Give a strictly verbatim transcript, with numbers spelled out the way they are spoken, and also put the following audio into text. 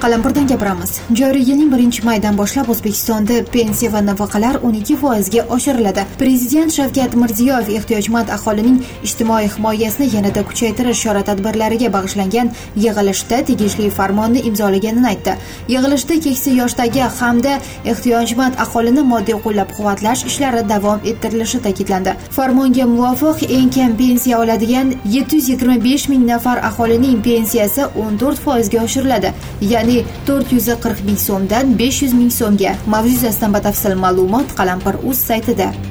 Qalampirdan gapiramiz. Joriy yilning birinchi maydan boshlab O'zbekistonda pensiya va nafaqalar o'n ikki foizga oshiriladi. Prezident Shavkat Mirziyoyev ehtiyojmand aholining ijtimoiy himoyasini yanada kuchaytirish chora-tadbirlariga bag'ishlangan yig'ilishda tegishli farmonni imzolaganini aytdi. Yig'ilishda keksa yoshdagi hamda ehtiyojmand aholini moddiy qo'llab-quvvatlash ishlari davom ettirilishi ta'kidlandi. Farmonga muvofiq eng kam pensiya oladigan yetti yuz yigirma besh ming nafar aholining pensiyasi o'n to'rt foizga oshiriladi. Ya'ni to'rt yuz qirq ming so'mdan besh yuz ming so'mga. Mavzu yuzasidan batafsil ma'lumot Qalampir.uz saytida.